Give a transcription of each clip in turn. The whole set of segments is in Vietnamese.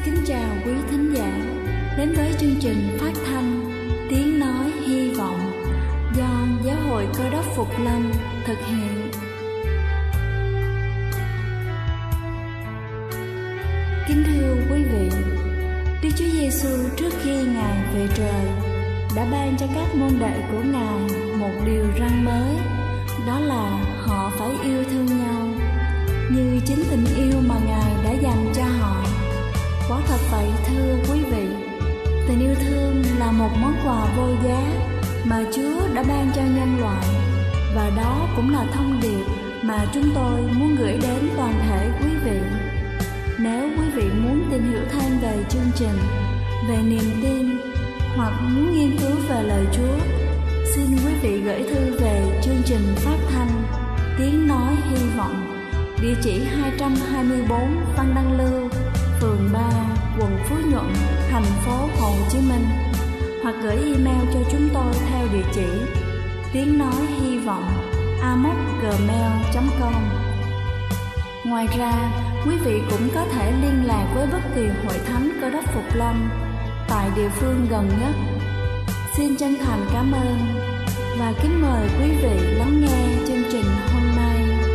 kính chào quý thính giả đến với chương trình phát thanh Tiếng Nói Hy Vọng do Giáo hội Cơ Đốc Phục Lâm thực hiện. Kính thưa quý vị, Đức Chúa Giêsu trước khi Ngài về trời đã ban cho các môn đệ của Ngài một điều răn mới, đó là họ phải yêu thương nhau như chính tình yêu mà Ngài đã dành cho họ. Quả thật vậy thưa quý vị, tình yêu thương là một món quà vô giá mà Chúa đã ban cho nhân loại, và đó cũng là thông điệp mà chúng tôi muốn gửi đến toàn thể quý vị. Nếu quý vị muốn tìm hiểu thêm về chương trình, về niềm tin hoặc muốn nghiên cứu về lời Chúa, xin quý vị gửi thư về chương trình phát thanh Tiếng Nói Hy Vọng, địa chỉ 224 Văn Đăng Lưu, phường 3, quận Phú Nhuận, thành phố Hồ Chí Minh, hoặc gửi email cho chúng tôi theo địa chỉ tiếng nói hy vọng amos@gmail.com. Ngoài ra, quý vị cũng có thể liên lạc với bất kỳ hội thánh Cơ Đốc Phục Lâm tại địa phương gần nhất. Xin chân thành cảm ơn và kính mời quý vị lắng nghe chương trình hôm nay.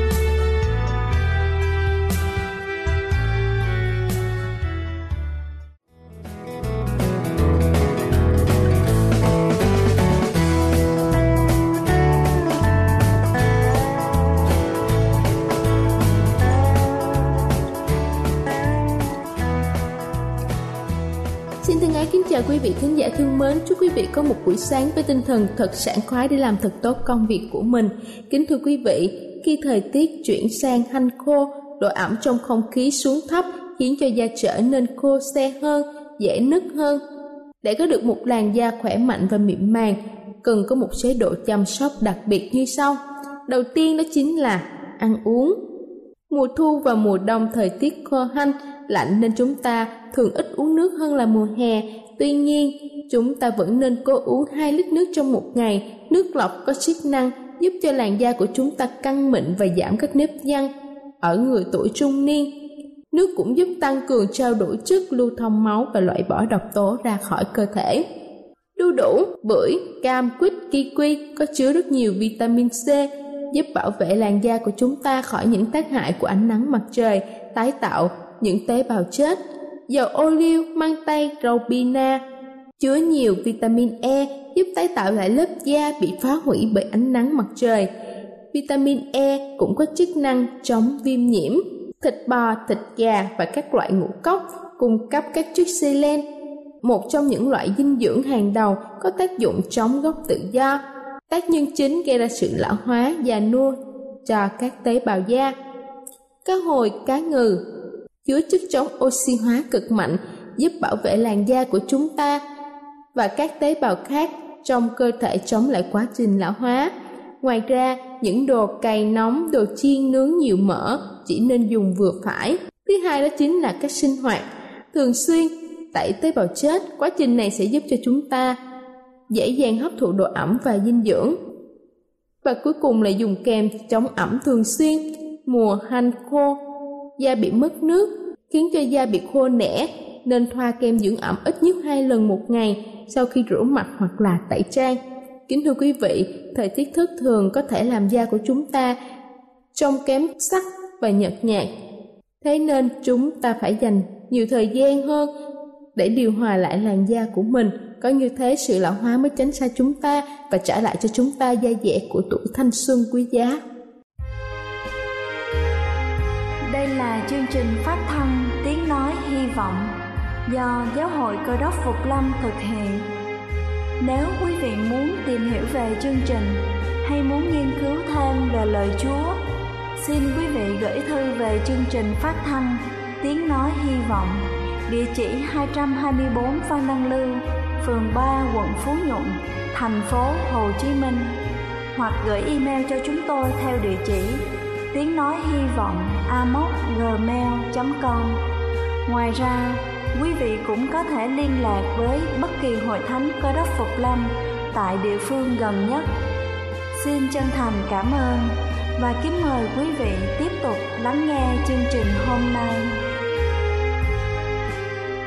Kính chào quý vị thính giả thương mến, chúc quý vị có một buổi sáng với tinh thần thật sảng khoái để làm thật tốt công việc của mình. Kính thưa quý vị, khi thời tiết chuyển sang hanh khô, độ ẩm trong không khí xuống thấp khiến cho da trở nên khô se hơn, dễ nứt hơn. Để có được một làn da khỏe mạnh và mịn màng, cần có một chế độ chăm sóc đặc biệt như sau. Đầu tiên đó chính là ăn uống. Mùa thu và mùa đông thời tiết khô hanh, lạnh nên chúng ta thường ít uống nước hơn là mùa hè. Tuy nhiên, chúng ta vẫn nên cố uống 2 lít nước trong một ngày. Nước lọc có chức năng giúp cho làn da của chúng ta căng mịn và giảm các nếp nhăn ở người tuổi trung niên. Nước cũng giúp tăng cường trao đổi chất, lưu thông máu và loại bỏ độc tố ra khỏi cơ thể. Đu đủ, bưởi, cam, quýt, kiwi có chứa rất nhiều vitamin C, giúp bảo vệ làn da của chúng ta khỏi những tác hại của ánh nắng mặt trời, tái tạo những tế bào chết. Dầu ô liu, măng tây, rau bina chứa nhiều vitamin E, giúp tái tạo lại lớp da bị phá hủy bởi ánh nắng mặt trời. Vitamin E cũng có chức năng chống viêm nhiễm. Thịt bò, thịt gà và các loại ngũ cốc cung cấp các chất selen, một trong những loại dinh dưỡng hàng đầu có tác dụng chống gốc tự do, tác nhân chính gây ra sự lão hóa, già nua cho các tế bào da. Cá hồi, cá ngừ chứa chất chống oxy hóa cực mạnh, giúp bảo vệ làn da của chúng ta và các tế bào khác trong cơ thể chống lại quá trình lão hóa. Ngoài ra, những đồ cay nóng, đồ chiên nướng nhiều mỡ chỉ nên dùng vừa phải. Thứ hai đó chính là cách sinh hoạt thường xuyên tẩy tế bào chết. Quá trình này sẽ giúp cho chúng ta dễ dàng hấp thụ độ ẩm và dinh dưỡng. Và cuối cùng là dùng kem chống ẩm thường xuyên. Mùa hanh khô, da bị mất nước khiến cho da bị khô nẻ, nên thoa kem dưỡng ẩm ít nhất 2 lần một ngày sau khi rửa mặt hoặc là tẩy trang. Kính thưa quý vị, thời tiết thất thường có thể làm da của chúng ta trông kém sắc và nhợt nhạt. Thế nên chúng ta phải dành nhiều thời gian hơn để điều hòa lại làn da của mình. Có như thế sự lão hóa mới tránh xa chúng ta và trả lại cho chúng ta da dẻ của tuổi thanh xuân quý giá. Đây là chương trình phát thanh Tiếng Nói Hy Vọng do Giáo hội Cơ Đốc Phục Lâm thực hiện. Nếu quý vị muốn tìm hiểu về chương trình hay muốn nghiên cứu thêm về lời Chúa, xin quý vị gửi thư về chương trình phát thanh Tiếng Nói Hy Vọng, địa chỉ 224 Phan Đăng Lưu, phường 3, quận Phú Nhuận, thành phố Hồ Chí Minh, hoặc gửi email cho chúng tôi theo địa chỉ tiếng nói hy vọng amos@gmail.com. Ngoài ra, quý vị cũng có thể liên lạc với bất kỳ hội thánh Cơ Đốc Phục Lâm tại địa phương gần nhất. Xin chân thành cảm ơn và kính mời quý vị tiếp tục lắng nghe chương trình hôm nay.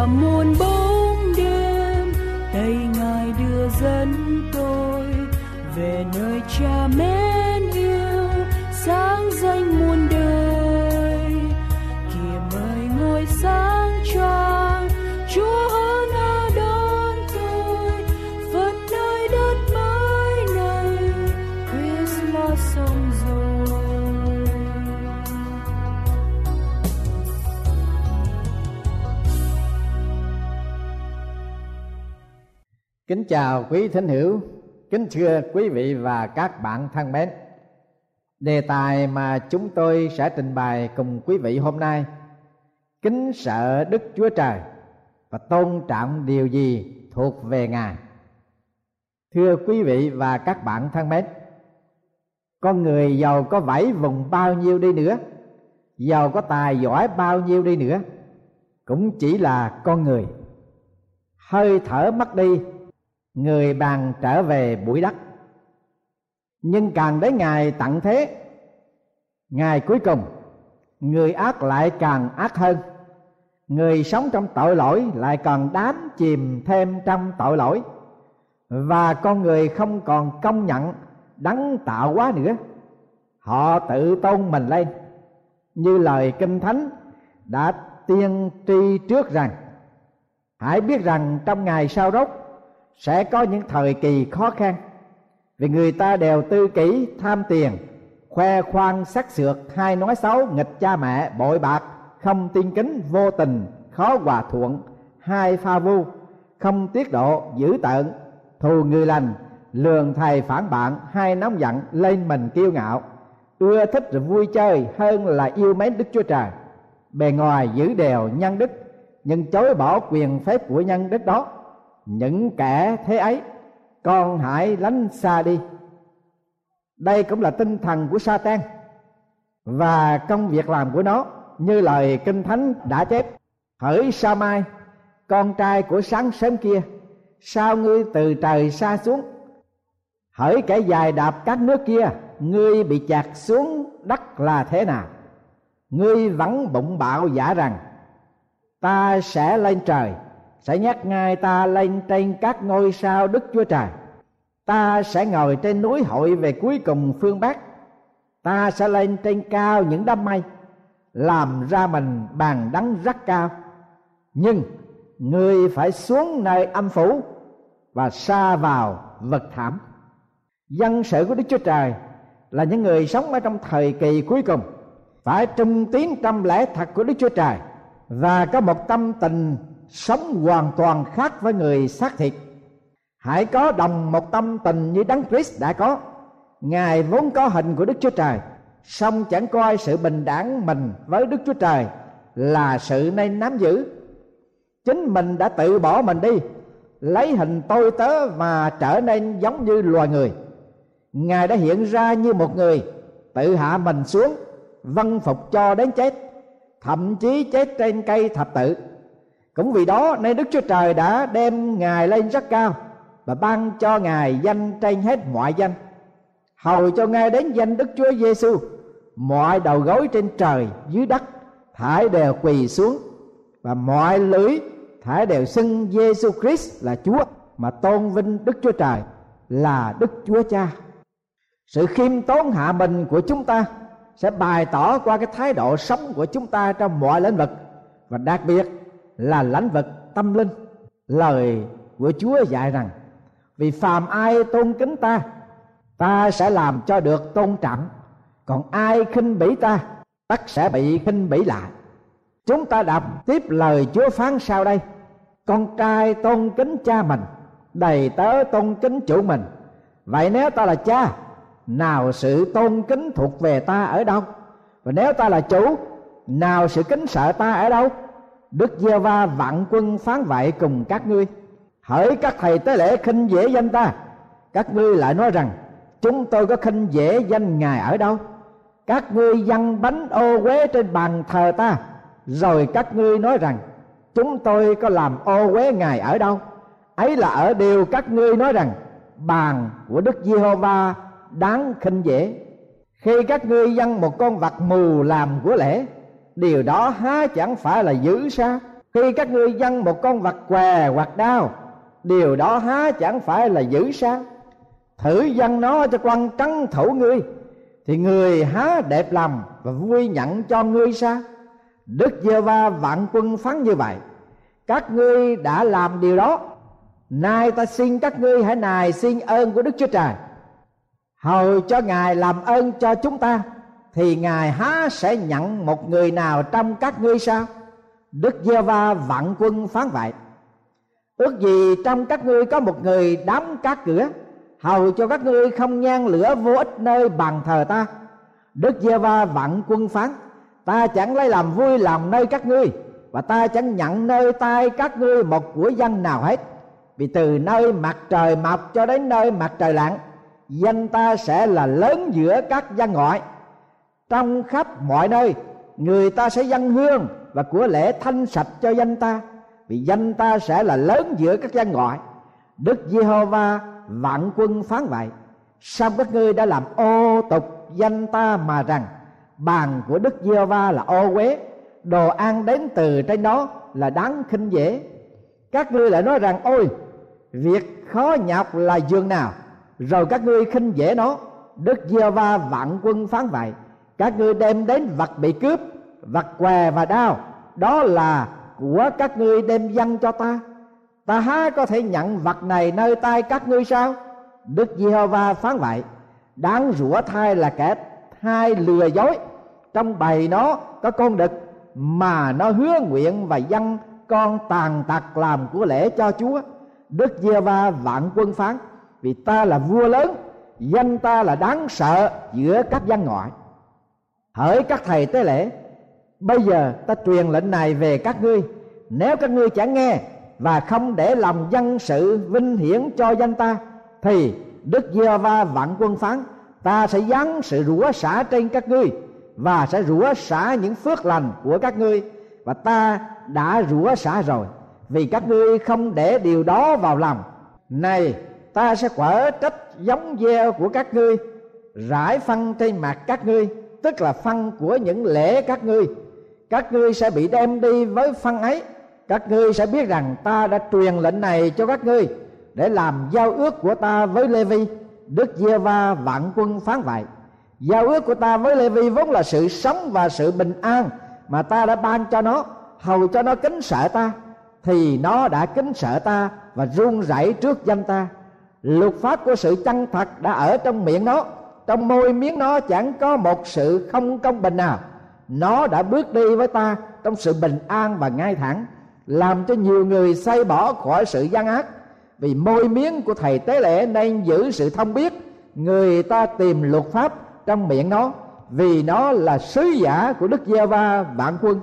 qua muôn bóng đêm, tay Ngài đưa dẫn tôi về nơi Cha mến yêu, sáng danh muôn đời. Kìa mời ngôi sáng choang, Chúa ơn ở đón tôi, phật nơi đất mới này, Christmas xong rồi. Kính chào quý thính hữu, kính thưa quý vị và các bạn thân mến. Đề tài mà chúng tôi sẽ trình bày cùng quý vị hôm nay: kính sợ Đức Chúa Trời và tôn trọng điều gì thuộc về Ngài. Thưa quý vị và các bạn thân mến, con người giàu có vẫy vùng bao nhiêu đi nữa, giàu có tài giỏi bao nhiêu đi nữa, cũng chỉ là con người. Hơi thở mất đi, người bèn trở về bụi đất. Nhưng càng đến ngày tận thế, ngày cuối cùng, người ác lại càng ác hơn, người sống trong tội lỗi lại còn đắm chìm thêm trong tội lỗi, và con người không còn công nhận đấng tạo hóa nữa. Họ tự tôn mình lên, như lời Kinh Thánh đã tiên tri trước rằng: hãy biết rằng trong ngày sau rốt sẽ có những thời kỳ khó khăn, vì người ta đều tư kỷ, tham tiền, khoe khoang, sắc sược, hay nói xấu, nghịch cha mẹ, bội bạc, không tin kính, vô tình, khó hòa thuận, hay pha vu, không tiết độ, dữ tợn, thù người lành, lường thầy phản bạn, hay nóng giận, lên mình kiêu ngạo, ưa thích vui chơi hơn là yêu mến Đức Chúa Trời. Bề ngoài giữ đều nhân đức, nhưng chối bỏ quyền phép của nhân đức đó. Những kẻ thế ấy, con hãy lánh xa đi. Đây cũng là tinh thần của Sa-tan và công việc làm của nó, như lời Kinh Thánh đã chép: hỡi Sa-mai, con trai của sáng sớm kia, sao ngươi từ trời sa xuống? Hỡi kẻ dài đạp các nước kia, ngươi bị chạt xuống đất là thế nào? Ngươi vẫn bụng bạo giả rằng: ta sẽ lên trời, sẽ nhắc ngay ta lên trên các ngôi sao Đức Chúa Trời. Ta sẽ ngồi trên núi hội về cuối cùng phương Bắc. Ta sẽ lên trên cao những đám mây, làm ra mình bàn đắng rất cao. Nhưng ngươi phải xuống nơi âm phủ và sa vào vực thẳm. Dân sự của Đức Chúa Trời là những người sống ở trong thời kỳ cuối cùng, phải trung tín trong lẽ thật của Đức Chúa Trời và có một tâm tình sống hoàn toàn khác với người xác thịt. Hãy có đồng một tâm tình như Đấng Christ đã có. Ngài vốn có hình của Đức Chúa Trời, song chẳng coi sự bình đẳng mình với Đức Chúa Trời là sự nên nắm giữ. Chính mình đã tự bỏ mình đi, lấy hình tôi tớ mà trở nên giống như loài người. Ngài đã hiện ra như một người, tự hạ mình xuống, vâng phục cho đến chết, thậm chí chết trên cây thập tự. Cũng vì đó nên Đức Chúa Trời đã đem Ngài lên rất cao và ban cho Ngài danh trên hết mọi danh, hầu cho Ngài đến danh Đức Chúa Giêsu, mọi đầu gối trên trời dưới đất thải đều quỳ xuống, và mọi lưỡi thải đều xưng Giêsu Christ là Chúa, mà tôn vinh Đức Chúa Trời là Đức Chúa Cha. Sự khiêm tốn hạ mình của chúng ta sẽ bày tỏ qua cái thái độ sống của chúng ta trong mọi lĩnh vực, và đặc biệt là lĩnh vực tâm linh. Lời của Chúa dạy rằng: vì phàm ai tôn kính ta, ta sẽ làm cho được tôn trọng, còn ai khinh bỉ ta, tất sẽ bị khinh bỉ lại. Chúng ta đọc tiếp lời Chúa phán sau đây: con trai tôn kính cha mình, đầy tớ tôn kính chủ mình. Vậy nếu ta là cha, nào sự tôn kính thuộc về ta ở đâu? Và nếu ta là chủ, nào sự kính sợ ta ở đâu? Đức Giê-hô-va vạn quân phán vậy cùng các ngươi: hỡi các thầy tế lễ khinh dễ danh ta, các ngươi lại nói rằng: chúng tôi có khinh dễ danh Ngài ở đâu? Các ngươi dâng bánh ô uế trên bàn thờ ta, rồi các ngươi nói rằng: chúng tôi có làm ô uế Ngài ở đâu? Ấy là ở điều các ngươi nói rằng bàn của Đức Giê-hô-va đáng khinh dễ. Khi các ngươi dâng một con vật mù làm của lễ, điều đó há chẳng phải là dữ sao? Khi các ngươi dâng một con vật què hoặc đao, điều đó há chẳng phải là dữ sao? Thử dâng nó cho quan trấn thủ ngươi, thì người há đẹp lòng và vui nhận cho ngươi sao? Đức Giê-hô-va vạn quân phán như vậy: các ngươi đã làm điều đó. Nay ta xin các ngươi hãy nài xin ơn của Đức Chúa Trời, hầu cho Ngài làm ơn cho chúng ta, thì Ngài há sẽ nhận một người nào trong các ngươi sao? Đức Giê-hô-va vạn quân phán vậy: ước gì trong các ngươi có một người đóng các cửa, hầu cho các ngươi không nhang lửa vô ích nơi bàn thờ ta. Đức Giê-hô-va vạn quân phán: ta chẳng lấy làm vui lòng nơi các ngươi, và ta chẳng nhận nơi tay các ngươi một của dân nào hết. Vì từ nơi mặt trời mọc cho đến nơi mặt trời lặn, danh ta sẽ là lớn giữa các dân ngoại. Trong khắp mọi nơi, người ta sẽ dâng hương và của lễ thanh sạch cho danh ta, vì danh ta sẽ là lớn giữa các dân ngoại. Đức Giê-hô-va vạn quân phán vậy: song các ngươi đã làm ô tục danh ta, mà rằng bàn của Đức Giê-hô-va là ô uế, đồ ăn đến từ trên đó là đáng khinh dễ. Các ngươi lại nói rằng: ôi, việc khó nhọc là giường nào, rồi các ngươi khinh dễ nó. Đức Giê-hô-va vạn quân phán vậy: các ngươi đem đến vật bị cướp, vật què và đao, đó là của các ngươi đem dâng cho ta. Ta há có thể nhận vật này nơi tay các ngươi sao? Đức Giê-hô-va phán vậy: đáng rủa thai là kẻ hai lừa dối. Trong bầy nó có con đực, mà nó hứa nguyện và dâng con tàn tật làm của lễ cho Chúa. Đức Giê-hô-va vạn quân phán: vì ta là vua lớn, danh ta là đáng sợ giữa các dân ngoại. Hỡi các thầy tế lễ, bây giờ ta truyền lệnh này về các ngươi: nếu các ngươi chẳng nghe và không để lòng dân sự vinh hiển cho danh ta, thì Đức Giê-hô-va vạn quân phán: ta sẽ giáng sự rủa xả trên các ngươi, và sẽ rủa xả những phước lành của các ngươi. Và ta đã rủa xả rồi, vì các ngươi không để điều đó vào lòng. Này, ta sẽ quở trách giống gieo của các ngươi, rải phân trên mặt các ngươi, tức là phân của những lễ các ngươi. Các ngươi sẽ bị đem đi với phân ấy. Các ngươi sẽ biết rằng ta đã truyền lệnh này cho các ngươi để làm giao ước của ta với Lê-vi. Đức Giê-hô-va vạn quân phán vậy: giao ước của ta với Lê-vi vốn là sự sống và sự bình an, mà ta đã ban cho nó, hầu cho nó kính sợ ta. Thì nó đã kính sợ ta và run rẩy trước danh ta. Luật pháp của sự chân thật đã ở trong miệng nó, trong môi miếng nó chẳng có một sự không công bình nào. Nó đã bước đi với ta trong sự bình an và ngay thẳng, làm cho nhiều người say bỏ khỏi sự gian ác. Vì môi miếng của thầy tế lễ nên giữ sự thông biết, người ta tìm luật pháp trong miệng nó, vì nó là sứ giả của Đức Giê-hô-va vạn quân.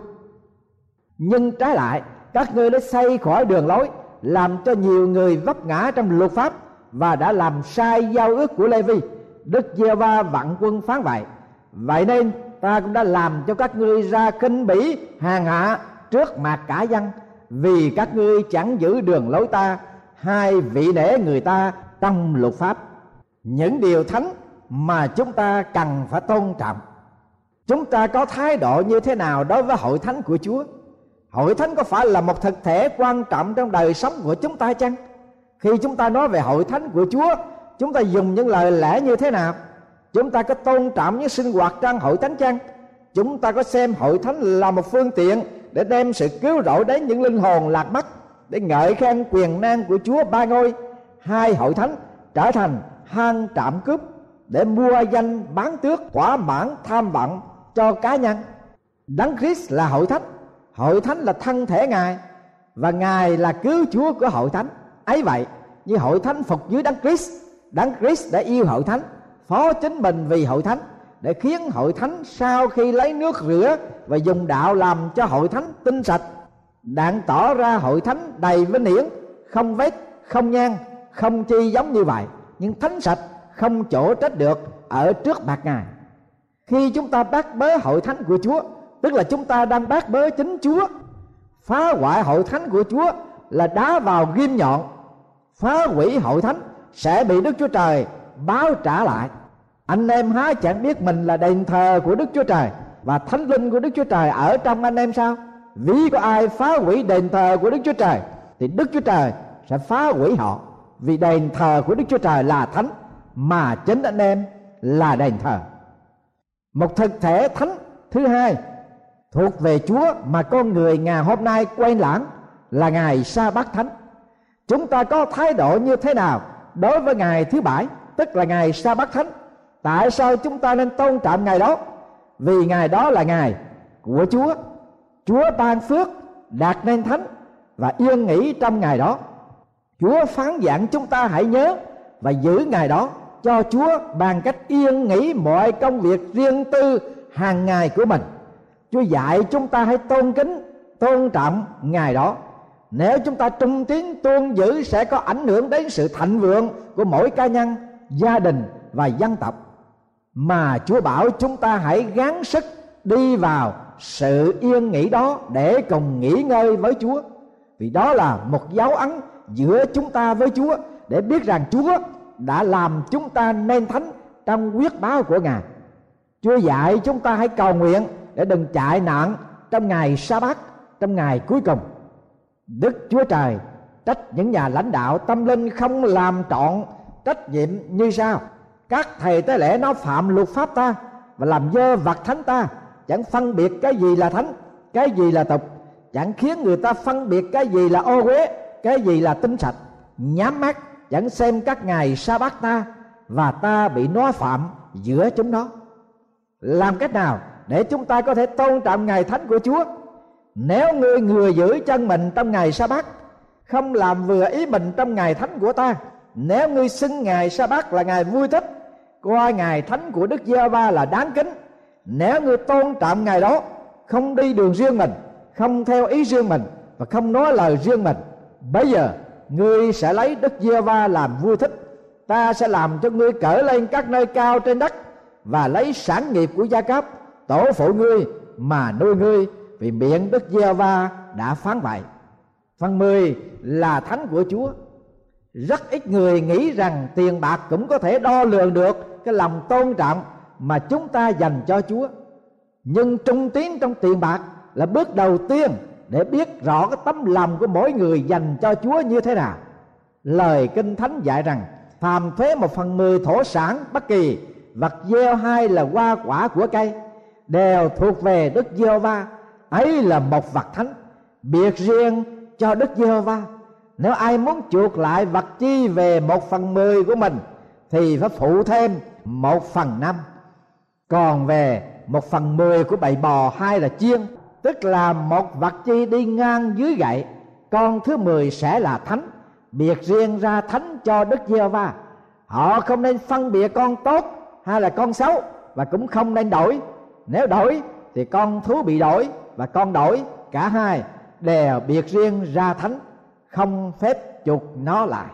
Nhưng trái lại, các ngươi đã xây khỏi đường lối, làm cho nhiều người vấp ngã trong luật pháp, và đã làm sai giao ước của Lê-vi. Đức Giê-hô-va vạn quân phán vậy: vậy nên ta cũng đã làm cho các ngươi ra khinh bỉ hèn hạ trước mặt cả dân, vì các ngươi chẳng giữ đường lối ta, hay vị nể người ta trong luật pháp. Những điều thánh mà chúng ta cần phải tôn trọng. Chúng ta có thái độ như thế nào đối với hội thánh của Chúa? Hội thánh có phải là một thực thể quan trọng trong đời sống của chúng ta chăng? Khi chúng ta nói về hội thánh của Chúa, chúng ta dùng những lời lẽ như thế nào? Chúng ta có tôn trọng những sinh hoạt trong hội thánh chăng? Chúng ta có xem hội thánh là một phương tiện để đem sự cứu rỗi đến những linh hồn lạc mất, để ngợi khen quyền năng của Chúa Ba Ngôi? Hai hội thánh trở thành hang trạm cướp để mua danh bán tước, thỏa mãn tham vọng cho cá nhân. Đấng Christ là hội thánh, hội thánh là thân thể Ngài, và Ngài là cứu Chúa của hội thánh. Ấy vậy, như hội thánh phục dưới Đấng Christ đã yêu hội thánh, phó chính mình vì hội thánh, để khiến hội thánh sau khi lấy nước rửa và dùng đạo làm cho hội thánh tinh sạch, đặng tỏ ra hội thánh đầy vinh hiển, không vết, không nhang, không chi giống như vậy, nhưng thánh sạch, không chỗ trách được ở trước mặt Ngài. Khi chúng ta bác bớ hội thánh của Chúa, tức là chúng ta đang bác bớ chính Chúa. Phá hoại hội thánh của Chúa là đá vào ghim nhọn. Phá hủy hội thánh sẽ bị Đức Chúa Trời báo trả lại. Anh em há chẳng biết mình là đền thờ của Đức Chúa Trời, và Thánh Linh của Đức Chúa Trời ở trong anh em sao? Ví có ai phá hủy đền thờ của Đức Chúa Trời thì Đức Chúa Trời sẽ phá hủy họ, vì đền thờ của Đức Chúa Trời là thánh, mà chính anh em là đền thờ. Một thực thể thánh thứ hai thuộc về Chúa mà con người ngày hôm nay quên lãng là ngày sa bát thánh. Chúng ta có thái độ như thế nào đối với ngày thứ bảy, tức là ngày sa bát thánh? Tại sao chúng ta nên tôn trọng ngày đó? Vì ngày đó là ngày của Chúa. Chúa ban phước đạt nên thánh và yên nghỉ trong ngày đó. Chúa phán dặn chúng ta hãy nhớ và giữ ngày đó cho Chúa bằng cách yên nghỉ mọi công việc riêng tư hàng ngày của mình. Chúa dạy chúng ta hãy tôn kính, tôn trọng ngày đó. Nếu chúng ta trung tín tuân giữ sẽ có ảnh hưởng đến sự thịnh vượng của mỗi cá nhân, gia đình và dân tộc. Mà Chúa bảo chúng ta hãy gắng sức đi vào sự yên nghỉ đó để cùng nghỉ ngơi với Chúa. Vì đó là một dấu ấn giữa chúng ta với Chúa, để biết rằng Chúa đã làm chúng ta nên thánh trong quyết báo của Ngài. Chúa dạy chúng ta hãy cầu nguyện để đừng chạy nạn trong ngày sa bát, trong ngày cuối cùng. Đức Chúa Trời trách những nhà lãnh đạo tâm linh không làm trọn trách nhiệm như sau: các thầy tế lễ nó phạm luật pháp ta và làm dơ vật thánh ta, chẳng phân biệt cái gì là thánh, cái gì là tục, chẳng khiến người ta phân biệt cái gì là ô uế, cái gì là tinh sạch, nhắm mắt chẳng xem các ngày sa bát ta, và ta bị nó phạm giữa chúng nó. Làm cách nào để chúng ta có thể tôn trọng ngày thánh của Chúa? Nếu ngươi ngừa giữ chân mình trong ngày sa bát, không làm vừa ý mình trong ngày thánh của ta, nếu ngươi xưng ngày sa bát là ngày vui thích, coi ngày thánh của Đức Giê-hô-va là đáng kính, nếu ngươi tôn trọng ngày đó, không đi đường riêng mình, không theo ý riêng mình và không nói lời riêng mình, bây giờ ngươi sẽ lấy Đức Giê-hô-va làm vui thích. Ta sẽ làm cho ngươi cởi lên các nơi cao trên đất và lấy sản nghiệp của Gia Cốp tổ phụ ngươi mà nuôi ngươi, vì miệng Đức Giê-hô-va đã phán vậy. Phần 10 là thánh của Chúa. Rất ít người nghĩ rằng tiền bạc cũng có thể đo lường được cái lòng tôn trọng mà chúng ta dành cho Chúa. Nhưng trung tín trong tiền bạc là bước đầu tiên để biết rõ cái tấm lòng của mỗi người dành cho Chúa như thế nào. Lời Kinh Thánh dạy rằng phàm thuế 1/10 thổ sản bất kỳ, vật gieo hay là hoa quả của cây, đều thuộc về Đức Giê-hô-va, ấy là một vật thánh, biệt riêng cho Đức Giê-hô-va. Nếu ai muốn chuộc lại vật chi về 1/10 của mình thì phải phụ thêm 1/5. Còn về 1/10 của bầy bò hay là chiên, tức là một vật chi đi ngang dưới gậy, con thứ 10 sẽ là thánh, biệt riêng ra thánh cho Đức Giê-hô-va. Họ không nên phân biệt con tốt hay là con xấu, và cũng không nên đổi. Nếu đổi thì con thú bị đổi và con đổi, cả hai đều biệt riêng ra thánh, không phép chuộc nó lại.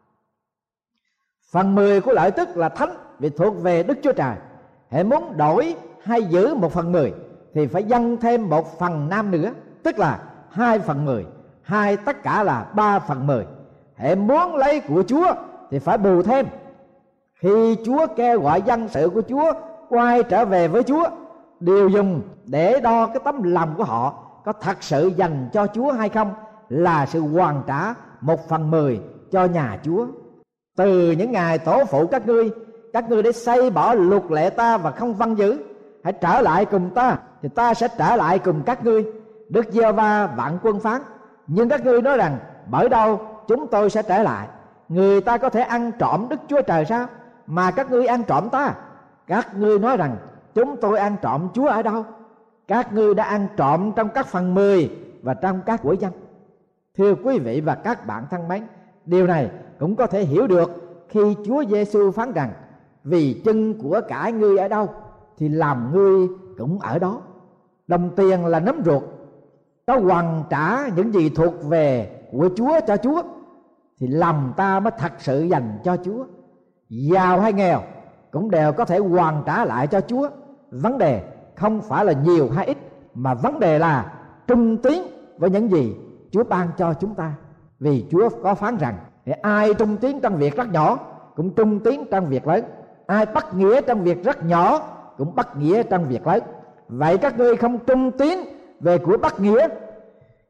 Phần 10 của lợi tức là thánh vì thuộc về Đức Chúa Trời. Hễ muốn đổi hay giữ 1/10 thì phải dâng thêm 1/5 nữa, tức là 2/10, hay tất cả là 3/10. Hễ muốn lấy của Chúa thì phải bù thêm. Khi Chúa kêu gọi dân sự của Chúa quay trở về với Chúa, điều dùng để đo cái tấm lòng của họ có thật sự dành cho Chúa hay không là sự hoàn trả 1/10 cho nhà Chúa. Từ những ngày tổ phụ các ngươi để xây bỏ luật lệ ta và không vâng giữ, hãy trở lại cùng ta thì ta sẽ trở lại cùng các ngươi, Đức Giê-hô-va vạn quân phán. Nhưng các ngươi nói rằng bởi đâu chúng tôi sẽ trở lại? Người ta có thể ăn trộm Đức Chúa Trời sao mà các ngươi ăn trộm ta? Các ngươi nói rằng chúng tôi ăn trộm Chúa ở đâu? Các ngươi đã ăn trộm trong các phần 10 và trong các của dân. Thưa quý vị và các bạn thân mến, điều này cũng có thể hiểu được khi Chúa Giêsu phán rằng vì chân của cải ngươi ở đâu thì làm ngươi cũng ở đó. Đồng tiền là nấm ruột, có hoàn trả những gì thuộc về của Chúa cho Chúa thì lòng ta mới thật sự dành cho Chúa. Giàu hay nghèo cũng đều có thể hoàn trả lại cho Chúa. Vấn đề không phải là nhiều hay ít, mà vấn đề là trung tín với những gì Chúa ban cho chúng ta. Vì Chúa có phán rằng ai trung tín trong việc rất nhỏ cũng trung tín trong việc lớn, ai bất nghĩa trong việc rất nhỏ cũng bất nghĩa trong việc lớn. Vậy các ngươi không trung tín về của bất nghĩa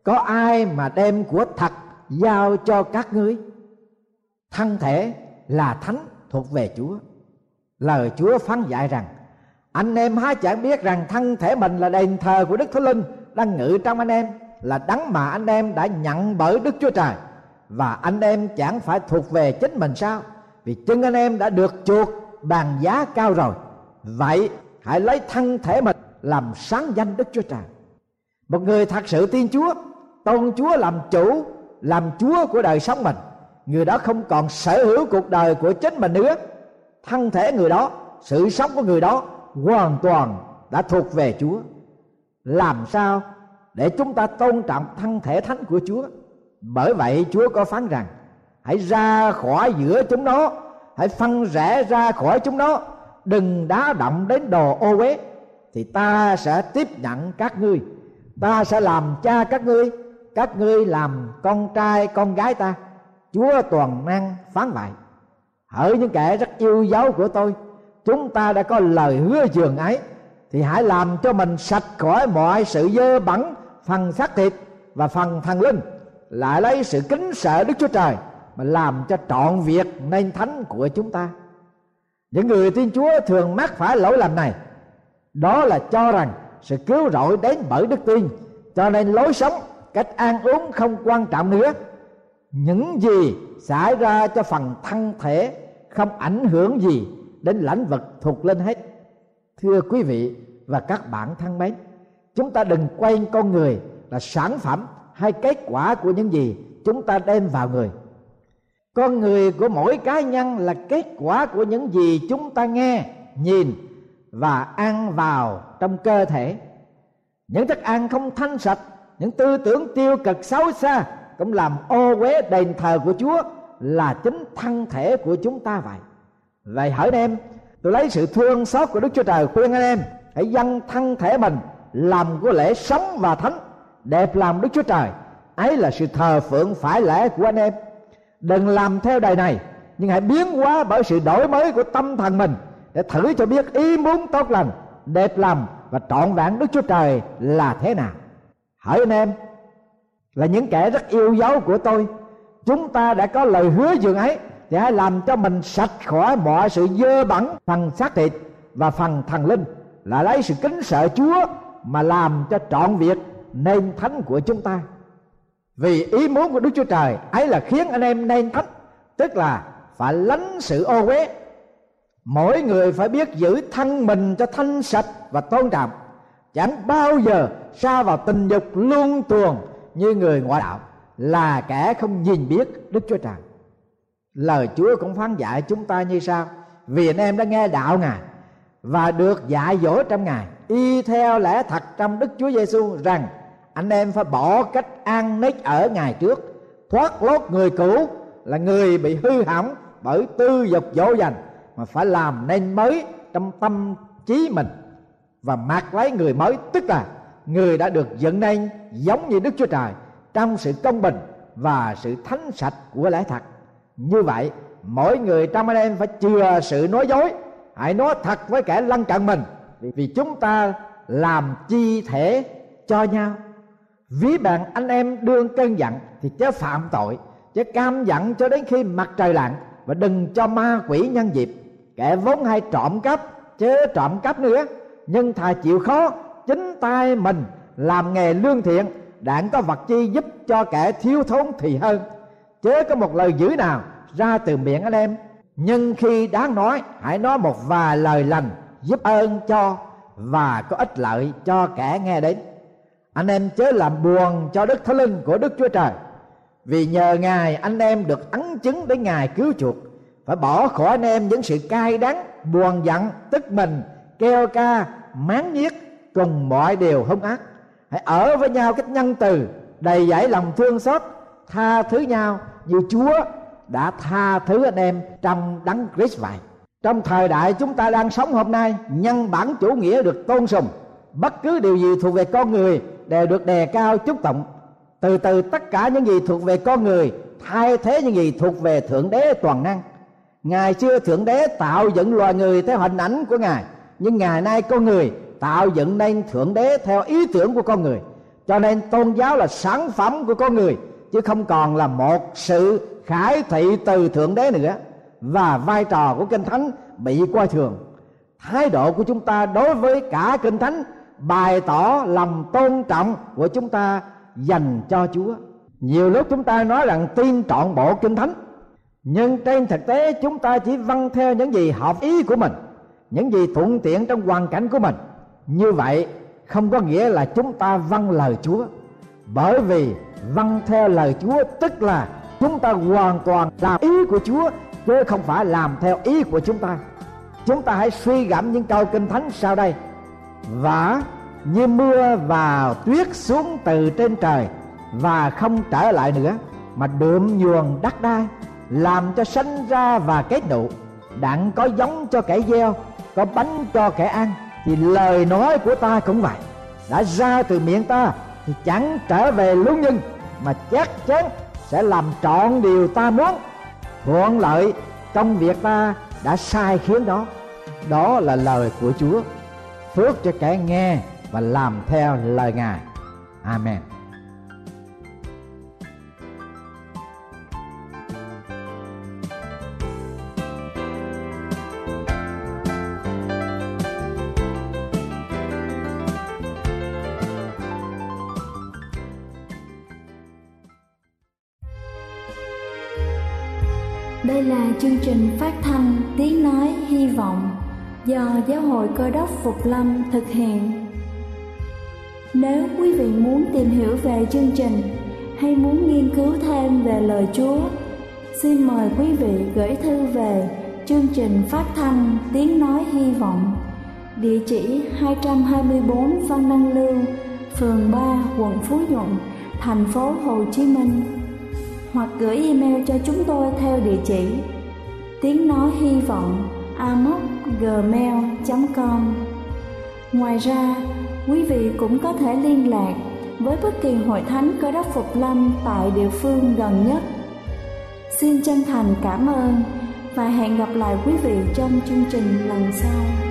có ai mà đem của thật giao cho các ngươi? Thân thể là thánh thuộc về Chúa. Lời Chúa phán dạy rằng: anh em há chẳng biết rằng thân thể mình là đền thờ của Đức Thánh Linh đang ngự trong anh em, là đấng mà anh em đã nhận bởi Đức Chúa Trời, và anh em chẳng phải thuộc về chính mình sao? Vì chính anh em đã được chuộc bằng giá cao rồi. Vậy hãy lấy thân thể mình làm sáng danh Đức Chúa Trời. Một người thật sự tin Chúa, tôn Chúa làm chủ, làm Chúa của đời sống mình, người đó không còn sở hữu cuộc đời của chính mình nữa. Thân thể người đó, sự sống của người đó hoàn toàn đã thuộc về Chúa. Làm sao để chúng ta tôn trọng thân thể thánh của Chúa? Bởi vậy Chúa có phán rằng: hãy ra khỏi giữa chúng nó, hãy phân rẽ ra khỏi chúng nó, đừng đá động đến đồ ô uế, thì ta sẽ tiếp nhận các ngươi, ta sẽ làm cha các ngươi làm con trai con gái ta. Chúa toàn năng phán vậy. Hỡi những kẻ rất yêu dấu của tôi, chúng ta đã có lời hứa dường ấy, thì hãy làm cho mình sạch khỏi mọi sự dơ bẩn, phần xác thịt và phần thần linh, lại lấy sự kính sợ Đức Chúa Trời mà làm cho trọn việc nên thánh của chúng ta. Những người tin Chúa thường mắc phải lỗi lầm này, đó là cho rằng sự cứu rỗi đến bởi đức tin, cho nên lối sống, cách ăn uống không quan trọng nữa. Những gì xảy ra cho phần thân thể không ảnh hưởng gì đến lãnh vực thuộc linh hết. Thưa quý vị và các bạn thân mến, chúng ta đừng quên con người là sản phẩm hay kết quả của những gì chúng ta đem vào người. Con người của mỗi cá nhân là kết quả của những gì chúng ta nghe, nhìn và ăn vào trong cơ thể. Những thức ăn không thanh sạch, những tư tưởng tiêu cực xấu xa cũng làm ô uế đền thờ của Chúa, là chính thân thể của chúng ta vậy. Vậy hỡi anh em, tôi lấy sự thương xót của Đức Chúa Trời khuyên anh em hãy dâng thân thể mình làm của lễ sống và thánh, đẹp lòng Đức Chúa Trời. Ấy là sự thờ phượng phải lẽ của anh em. Đừng làm theo đời này, nhưng hãy biến hóa bởi sự đổi mới của tâm thần mình, để thử cho biết ý muốn tốt lành, đẹp lòng và trọn vẹn Đức Chúa Trời là thế nào. Hỡi anh em, là những kẻ rất yêu dấu của tôi, chúng ta đã có lời hứa dường ấy, thì hãy làm cho mình sạch khỏi mọi sự dơ bẩn, phần xác thịt và phần thần linh, là lấy sự kính sợ Chúa mà làm cho trọn việc nên thánh của chúng ta. Vì ý muốn của Đức Chúa Trời ấy là khiến anh em nên thánh, tức là phải lánh sự ô uế. Mỗi người phải biết giữ thân mình cho thanh sạch và tôn trọng, chẳng bao giờ sa vào tình dục luân tuồng như người ngoại đạo, là kẻ không nhìn biết Đức Chúa Trời. Lời Chúa cũng phán dạy chúng ta như sau: vì anh em đã nghe đạo Ngài và được dạy dỗ trong Ngài, y theo lẽ thật trong Đức Chúa Giêsu, rằng anh em phải bỏ cách ăn nết ở ngày trước, thoát lốt người cũ là người bị hư hỏng bởi tư dục dỗ dành, mà phải làm nên mới trong tâm trí mình, và mặc lấy người mới, tức là người đã được dựng nên giống như Đức Chúa Trời trong sự công bình và sự thánh sạch của lẽ thật. Như vậy, mỗi người trong anh em phải chừa sự nói dối, hãy nói thật với kẻ lân cận mình, vì chúng ta làm chi thể cho nhau. Ví bằng anh em đương cơn giận thì chớ phạm tội, chớ cam giận cho đến khi mặt trời lặn, và đừng cho ma quỷ nhân dịp. Kẻ vốn hay trộm cắp chớ trộm cắp nữa, nhưng thà chịu khó chính tay mình làm nghề lương thiện, đặng có vật chi giúp cho kẻ thiếu thốn thì hơn. Chớ có một lời dữ nào ra từ miệng anh em, nhưng khi đáng nói, hãy nói một vài lời lành giúp ơn cho và có ích lợi cho kẻ nghe đến. Anh em chớ làm buồn cho Đức Thánh Linh của Đức Chúa Trời, vì nhờ Ngài anh em được ấn chứng đến Ngài cứu chuộc. Phải bỏ khỏi anh em những sự cay đắng, buồn giận, tức mình, kêu ca, máng nhiếc cùng mọi điều hung ác. Hãy ở với nhau cách nhân từ, đầy dẫy lòng thương xót, tha thứ nhau như Chúa đã tha thứ anh em trong Đấng Christ vậy. Trong thời đại chúng ta đang sống hôm nay, nhân bản chủ nghĩa được tôn sùng. Bất cứ điều gì thuộc về con người đều được đề cao chúc tụng. Từ từ tất cả những gì thuộc về con người thay thế những gì thuộc về Thượng Đế toàn năng. Ngày xưa Thượng Đế tạo dựng loài người theo hình ảnh của Ngài, nhưng ngày nay con người tạo dựng nên Thượng Đế theo ý tưởng của con người. Cho nên tôn giáo là sản phẩm của con người, chứ không còn là một sự khải thị từ Thượng Đế nữa. Và vai trò của Kinh Thánh bị coi thường. Thái độ của chúng ta đối với cả Kinh Thánh bày tỏ lòng tôn trọng của chúng ta dành cho Chúa. Nhiều lúc chúng ta nói rằng tin trọn bộ Kinh Thánh, nhưng trên thực tế chúng ta chỉ vâng theo những gì hợp ý của mình, những gì thuận tiện trong hoàn cảnh của mình. Như vậy không có nghĩa là chúng ta vâng lời Chúa. Bởi vì vâng theo lời Chúa tức là chúng ta hoàn toàn làm ý của Chúa, chứ không phải làm theo ý của chúng ta. Chúng ta hãy suy gẫm những câu Kinh Thánh sau đây: Vả như mưa và tuyết xuống từ trên trời và không trở lại nữa, mà đượm nhuần đất đai, làm cho sanh ra và kết nụ, đặng có giống cho kẻ gieo, có bánh cho kẻ ăn. Thì lời nói của ta cũng vậy, đã ra từ miệng ta thì chẳng trở về lung nhưng, mà chắc chắn sẽ làm trọn điều ta muốn, thuận lợi trong việc ta đã sai khiến đó. Đó là lời của Chúa. Phước cho kẻ nghe và làm theo lời Ngài. Amen. Đây là chương trình phát thanh Tiếng Nói Hy Vọng do Giáo hội Cơ đốc Phục Lâm thực hiện. Nếu quý vị muốn tìm hiểu về chương trình hay muốn nghiên cứu thêm về lời Chúa, xin mời quý vị gửi thư về chương trình phát thanh Tiếng Nói Hy Vọng, địa chỉ 224 Văn Đăng Lưu, phường 3, quận Phú Nhuận, thành phố Hồ Chí Minh, hoặc gửi email cho chúng tôi theo địa chỉ tiếng nói hy vọng amos@gmail.com. Ngoài ra, quý vị cũng có thể liên lạc với bất kỳ hội thánh Cơ đốc Phục Lâm tại địa phương gần nhất. Xin chân thành cảm ơn và hẹn gặp lại quý vị trong chương trình lần sau.